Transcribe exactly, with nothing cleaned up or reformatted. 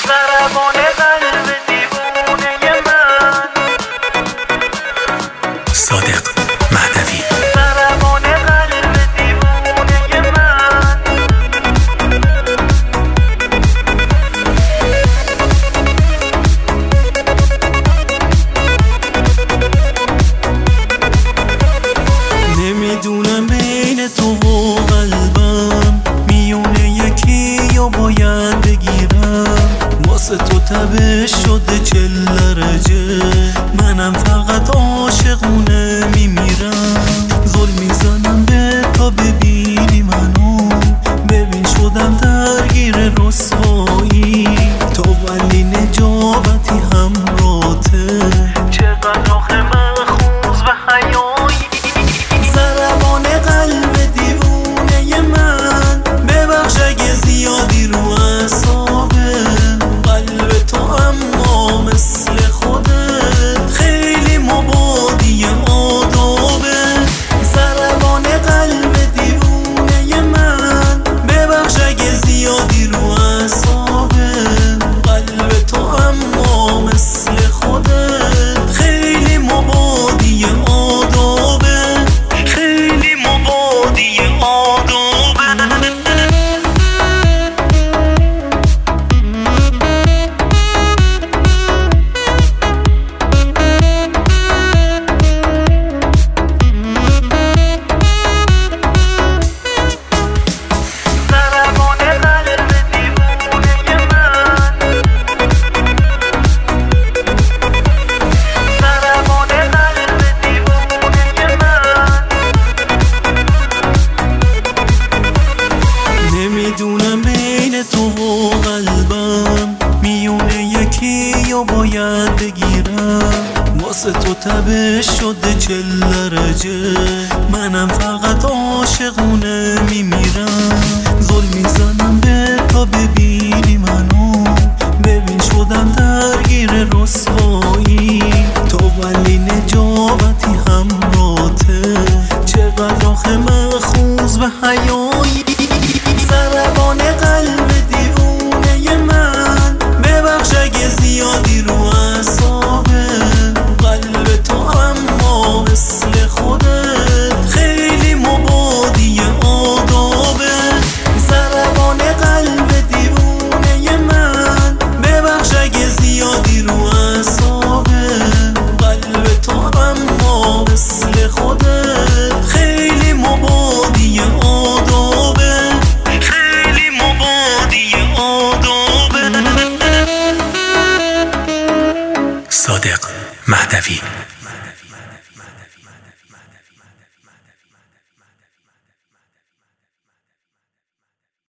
ضربان قلب دیوونه من. صادق مهدوی. ضربان قلب دیوونه من. نمیدونم بین تو و قلبم میونه یکی یا باید بگیرم. واسه تو تبش شده چل درجه، منم فقط عاشقونه میمیرم. زل میزنم به تا ببینی منو، ببین شدم درگیر رسوایی. تو ولی نجابتی همراته، چقدر آخه مخوز و حیایی. ضربان قلب دیوونه من، ببخش اگه زیادی رو اعصابه. قلب تو اما مثل خودت خیلی مبادی آدابه. ضربان قلب دیوونه من، ببخش اگه زیادی رو اعصابه. قلب تو اما مثل خودت خیلی مبادی آدابه، خیلی مبادی آدابه. ضربان قلب دیوونه من. ضربان قلب دیوونه من. نمیدونم بین تو و قلبم میونه یکی یا باید بگیرم. واسه تو تبش شده چل درجه، منم فقط عاشقونه میمیرم. زل میزنم به تا ببینی منو، ببین شدم درگیر رسوایی. تو ولی نجابتی همراته، چقدر آخه مخوز به حیایی. ضربان قلب دیوونه من، ببخش اگه زیادی رو اعصابه. قلب تو اما مثل خودت خیلی مبادی آدابه. ضربان قلب دیوونه من، ببخش اگه زیادی رو اعصابه. قلب تو اما مثل خودت خیلی مبادی آدابه، خیلی مبادی آدابه. صادق مهدوی.